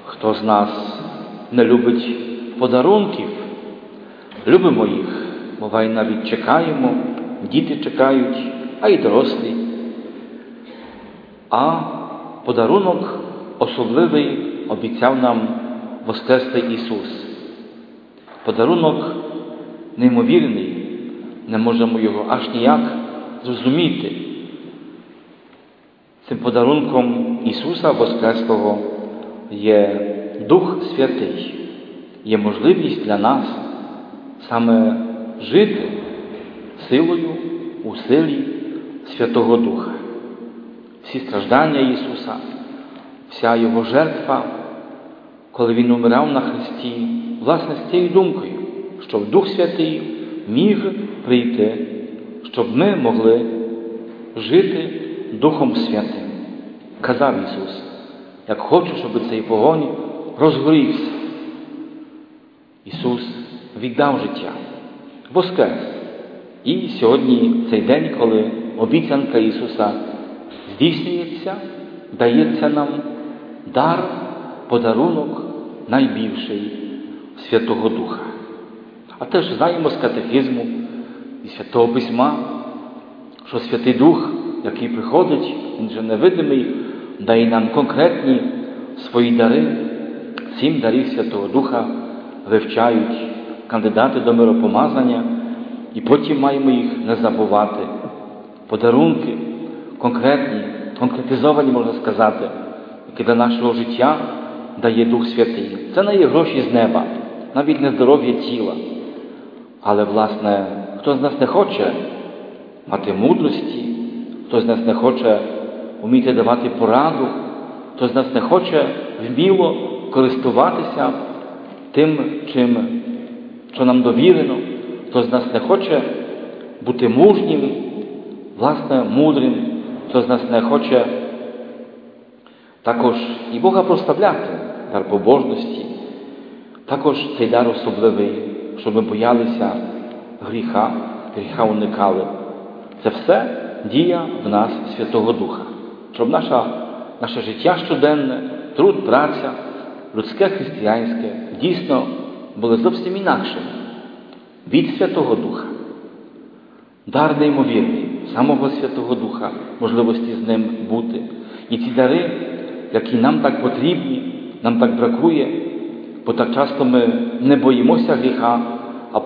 Хто з нас не любить подарунків? Любимо їх, буває, навіть чекаємо, діти чекають, а й дорослі. А подарунок особливий обіцяв нам Воскреслий Ісус. Подарунок неймовірний, не можемо його аж ніяк зрозуміти. Цим подарунком Ісуса Воскреслого є Дух Святий, є можливість для нас саме жити силою, у силі Святого Духа. Всі страждання Ісуса, вся Його жертва, коли Він умирав на хресті, власне, з цією думкою, щоб Дух Святий міг прийти, щоб ми могли жити Духом Святим. Казав Ісус, як хочу, щоб цей вогонь розгорівся. Ісус віддав життя, воскрес. І сьогодні цей день, коли обіцянка Ісуса здійснюється, дається нам дар, подарунок найбільший Святого Духа. А теж знаємо з катехизму і Святого Письма, що Святий Дух, який приходить, Він же невидимий, дає нам конкретні свої дари. 7 дарів Святого Духа вивчають кандидати до миропомазання, і потім маємо їх не забувати. Подарунки конкретні, конкретизовані, можна сказати, які для нашого життя дає Дух Святий. Це не є гроші з неба, навіть не здоров'я тіла. Але, власне, хто з нас не хоче мати мудрості, хто з нас не хоче вміти давати пораду, хто з нас не хоче вміло користуватися тим, що нам довірено, хто з нас не хоче бути мужнім, власне, мудрим, хто з нас не хоче також і Бога прославляти, дар побожності, також цей дар особливий, щоб ми боялися гріха уникали. Це все дія в нас Святого Духа, щоб наше життя щоденне, труд, праця, людське, християнське, дійсно були зовсім інакшими від Святого Духа. Дар неймовірний, самого Святого Духа, можливості з ним бути. І ці дари, які нам так потрібні, нам так бракує, бо так часто ми не боїмося гріха, а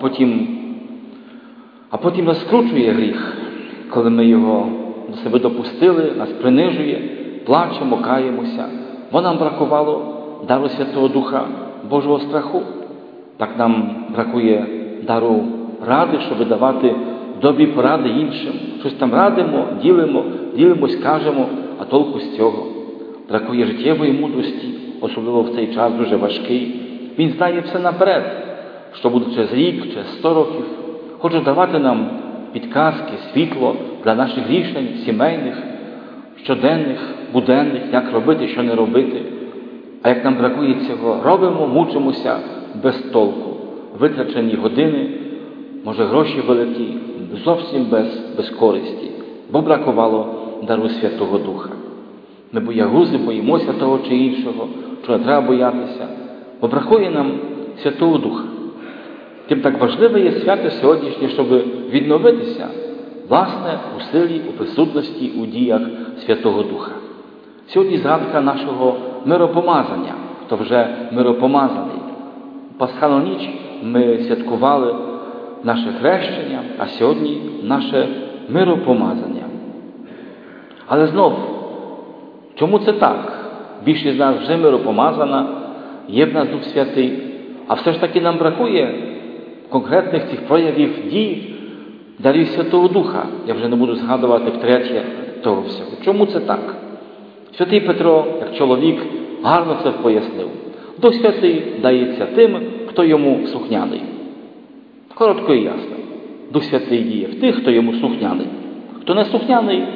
потім нас скручує гріх, коли ми його до себе допустили, нас принижує, плачемо, каємося. Бо нам бракувало дару Святого Духа, Божого страху. Так нам бракує дару ради, щоб давати добрі поради іншим. Щось там радимо, ділимось, кажемо, а толку з цього. Бракує життєвої мудрості, особливо в цей час дуже важкий. Він знає все наперед, що буде через рік, через 100 років. Хоче давати нам підказки, світло для наших рішень сімейних, щоденних, буденних, як робити, що не робити. А як нам бракує цього, робимо, мучимося без толку. Витрачені години, може гроші великі, зовсім без користі. Бо бракувало дару Святого Духа. Ми боягузи, боїмося того чи іншого, що не треба боятися. Бо бракує нам Святого Духа. Тим так важливе є свято сьогоднішнє, щоб відновитися, власне, у силі, у присутності, у діях Святого Духа. Сьогодні згадка нашого миропомазання, хто вже миропомазаний. Пасхальну ніч ми святкували наше хрещення, а сьогодні наше миропомазання. Але знов, чому це так? Більшість з нас вже миропомазана, є в нас Дух Святий, а все ж таки нам бракує конкретних цих проявів дій, дарів Святого Духа. Я вже не буду згадувати втретє того всього. Чому це так? Святий Петро, як чоловік, гарно це пояснив. Дух Святий дається тим, хто йому слухняний. Коротко і ясно. Дух Святий діє в тих, хто йому слухняний. Хто не слухняний,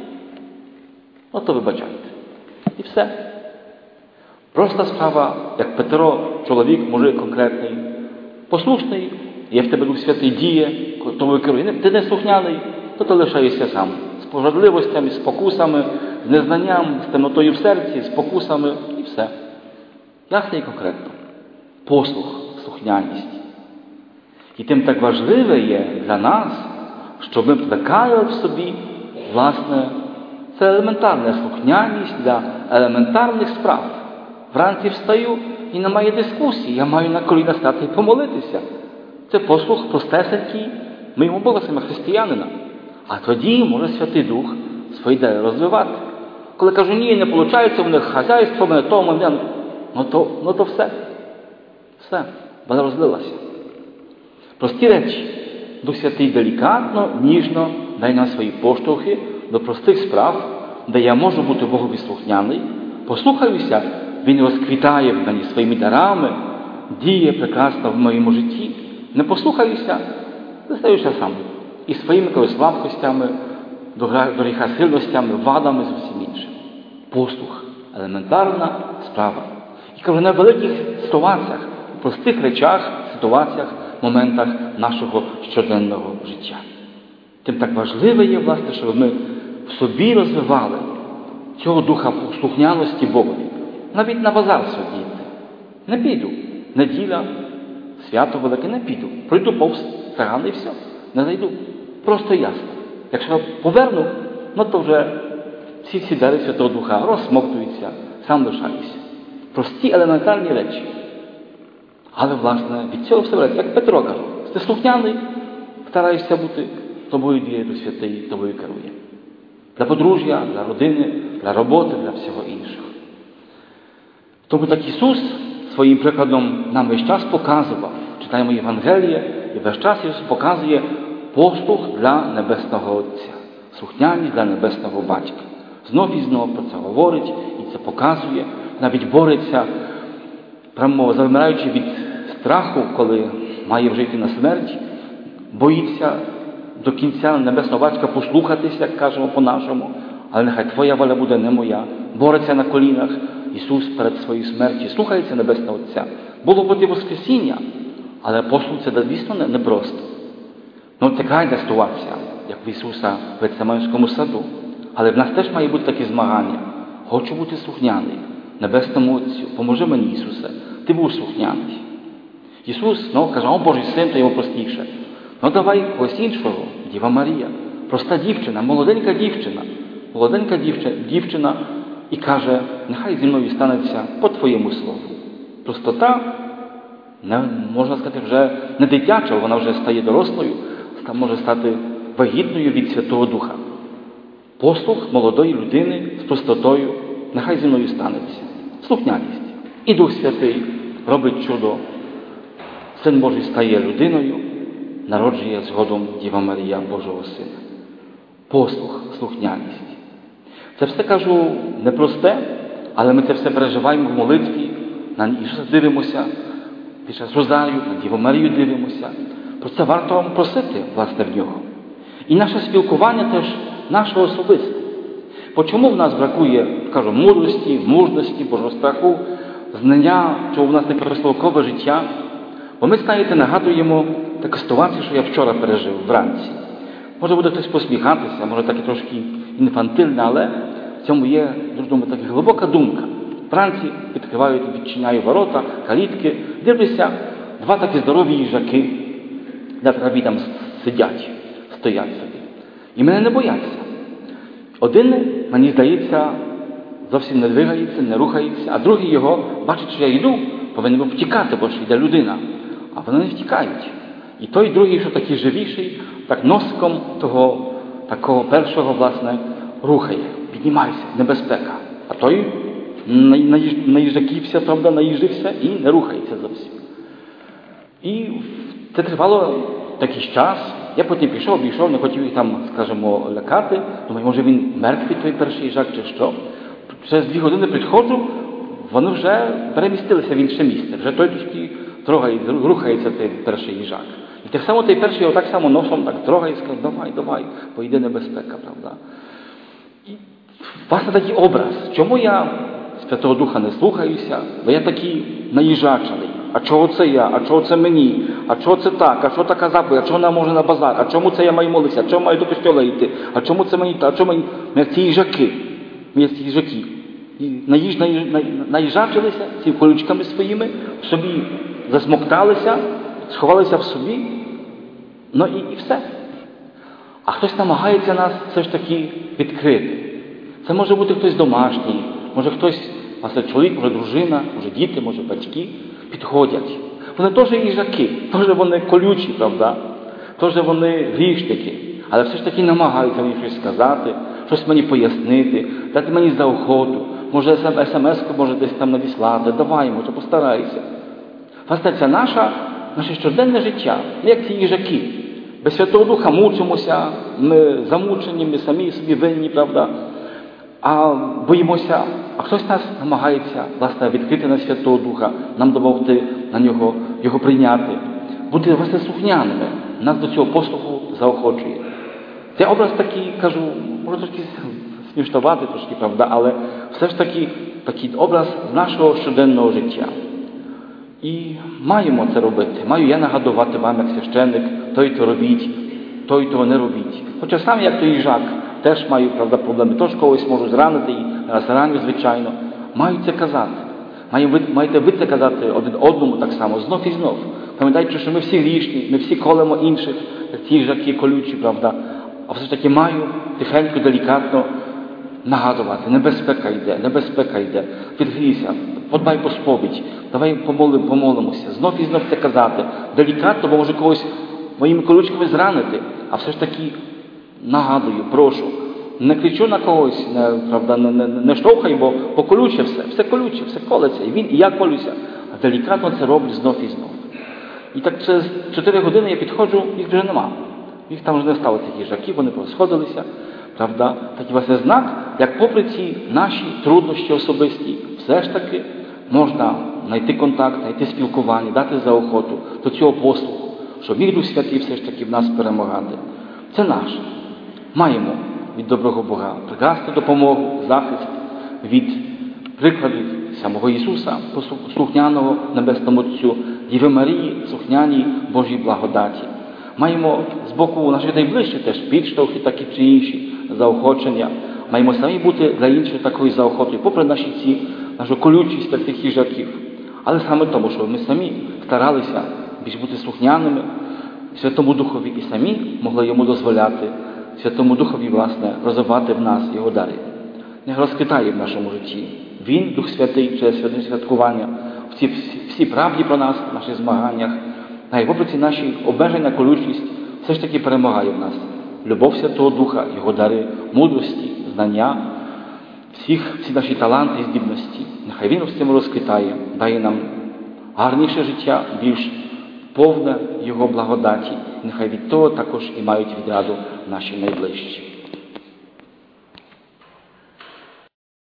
то вибачайте. І все. Проста справа, як Петро, чоловік, мужик конкретний, послушний, є в тебе Дух Святий діє, тому керує. Ти не слухняний, то ти лишаєшся сам. З пожадливостями, з спокусами, з незнанням, з темнотою в серці, з спокусами і все. Ясно і конкретно. Послух, слухняність. І тим так важливе є для нас, щоб ми плекали в собі, власне, це елементарна слухняність для елементарних справ. Вранці встаю і немає дискусії, я маю на коліна стати і помолитися. Це послух простесенький моїм обов'язкам християнина. А тоді може Святий Дух свої ідеї розвивати. Коли кажу, ні, не виходить, в них хазяйство, мене то, мене, ну то все. Все, вона розлилася. Прості речі. Дух Святий делікатно, ніжно дає нам свої поштовхи до простих справ, де я можу бути Богові слухняний, послухаюся, Він розквітає в мені своїми дарами, діє прекрасно в моєму житті. Не послухаюся, зостаюся сам. І своїми слабкостями, до гріха сильностями, вадами, з усім іншим. Послух. Елементарна справа. І кажу, на великих ситуаціях, у простих речах, ситуаціях, моментах нашого щоденного життя. Тим так важливо є, власне, щоб ми в собі розвивали цього духа послухняності Богові. Навіть на базар сьогодні. Не піду. Неділя, свято велике, не піду. Пройду повз цигани і все. Не зайду. Просто ясно. Якщо поверну, то вже всі дари Святого Духа розсмоктуються, сам лишаюся. Прості елементарні речі. Але, власне, від цього все береться. Як Петро каже, ти слухняний, стараєшся бути, тобою діє Дух Святий, тобою керує. Для подружжя, для родини, для роботи, для всього іншого. Тому так Ісус своїм прикладом нам весь час показував, читаємо Євангеліє, і весь час Ісус показує послух для Небесного Отця, слухняність для Небесного Батька. Знов і знов про це говорить і це показує, навіть бореться, прямо завмираючи від страху, коли має вже йти на смерть, боїться до кінця Небесного Батька послухатися, як кажемо по-нашому, але нехай Твоя воля буде, не моя. Бореться на колінах Ісус перед своєю смертю, слухається Небесного Отця. Було бути Воскресіння, але послух це дійсно непросто. Така йде ситуація, як в Ісуса в Гетсиманському саду. Але в нас теж має бути такі змагання. Хочу бути слухняний Небесному Отцю. Поможи мені, Ісусе. Ти був слухняний. Ісус каже, о Божий Син, то йому простіше. Давай когось іншого. Діва Марія. Проста дівчина, молоденька дівчина і каже, нехай зі мною станеться по Твоєму слову. Простота, можна сказати, вже не дитяча, вона вже стає дорослою, може стати вагітною від Святого Духа. Послух молодої людини з простотою, нехай зі мною станеться. Слухняність. І Дух Святий робить чудо. Син Божий стає людиною, народжує згодом Діва Марія Божого Сина. Послух, слухняність. Це все, кажу, непросте, але ми це все переживаємо в молитві, на Ісуса дивимося, під час Розарію, на Діву Марію дивимося. Про це варто вам просити, власне, в Нього. І наше спілкування теж наше особисте. Чому в нас бракує, кажу, мудрості, мужності, Божого страху, знання, чого в нас не пересловкове життя? Бо ми, знаєте, нагадуємо таку ситуацію, що я вчора пережив вранці. Може буде хтось посміхатися, може так і трошки інфантильно, але в цьому є, дуже думаю, така глибока думка. Вранці відчиняю ворота, калітки, дивлюся, два такі здорові їжаки на траві там стоять собі. І мене не бояться. Один, мені здається, зовсім не двигається, не рухається, а другий його, бачить, що я йду, повинен був втікати, бо ж йде людина. А вони не втікають. І той другий, що такий живіший, так носиком того, такого першого, власне, рухає. Піднімайся, небезпека. А той наїжаківся, правда, наїжився і не рухається зовсім. І це тривало такий час. Я потім пішов, обійшов, не хотів їх там, скажімо, лякати. Думаю, може він мертвий, той перший їжак, чи що. Через 2 години приходжу, вони вже перемістилися в інше місце. Вже той трошки рухається той перший їжак. І так само той перший його так само носом так трогає і скаже, давай, бо йде небезпека, правда. І власне такий образ. Чому я Святого Духа не слухаюся? Бо я такий наїжачений. А чого це я? А чого це мені? А чого це так? А що така заповідь? А чого вона може на базар? А чому це я маю молитися? А чому маю до костьола йти? А чому це мені? А чому мені? Ми як ці їжаки. І наїжачилися цими колючками своїми, собі засмокталися, сховалися в собі, ну і все. А хтось намагається нас все ж таки відкрити. Це може бути хтось домашній, може хтось, власне, чоловік, може дружина, може діти, може батьки, підходять. Вони теж їжаки, теж вони колючі, правда? Теж вони грішники, але все ж таки намагаються мені щось сказати, щось мені пояснити, дати мені заохоту, може смс-ку може десь там надіслати, давай, може постарайся. Власне, це наше щоденне життя, як ці їжаки. Без Святого Духа мучимося, ми замучені, ми самі собі винні, правда? А боїмося, а хтось нас намагається, власне, відкрити на Святого Духа, нам допомогти на нього, його прийняти, бути, власне, слухняними. Нас до цього послуху заохочує. Цей образ такий, кажу, може трошки смішнувати, трошки, правда, але все ж таки такий образ з нашого щоденного життя. І маємо це робити. Маю я нагадувати вам, як священник, той-то робіть, той-то не робіть. Хоча сам, як той їжак, теж маю, правда, проблеми. Тож когось можу зранити, і раз раню, звичайно. Маю це казати. Маєте ви це казати один одному так само, знов і знов. Пам'ятайте, що ми всі грішні, ми всі колемо інших, як ті їжаки колючі, правда. А все ж таки маю тихенько, делікатно нагадувати. Небезпека йде. Відгрійся, подбай по сповідь, давай помолимося. Знов і знов це казати. Делікатно, бо може когось моїми колючками зранити. А все ж таки нагадую, прошу. Не кричу на когось, правда, не штовхай, бо колюче все колюче, все колеться. І я колюся. А делікатно це роблю знов і знов. І так через 4 години я підходжу, їх вже нема. Їх там вже не стало цих їжаків, вони порозходилися. Правда? Такий власне знак, як попри ці наші труднощі особисті, все ж таки можна знайти контакт, знайти спілкування, дати заохоту до цього послуху, щоб міг Дух Святий все ж таки в нас перемагати. Це наше. Маємо від доброго Бога прекрасну допомогу, захист від прикладів самого Ісуса, слухняного Небесному Отцю, Діви Марії, слухняній Божій благодаті. Маємо з боку наших найближчих теж підштовхи, такі чи інші заохочення. Маємо самі бути для інших такою заохотою, попри нашу колючість таких їжаків. Але саме тому, що ми самі старалися більш бути слухняними Святому Духові і самі могли йому дозволяти Святому Духові, власне, розвивати в нас його дари. Не розкидає в нашому житті. Він, Дух Святий, через святкування, всі правді про нас, в наших змаганнях, і попри ці наші обмеження, колючість, все ж таки перемагає в нас. Любов Святого Духа, його дари, мудрості, знання, всі наші таланти і здібності. Нехай Він з цим розквітає, дає нам гарніше життя, більш повне Його благодаті. Нехай від того також і мають відраду наші найближчі.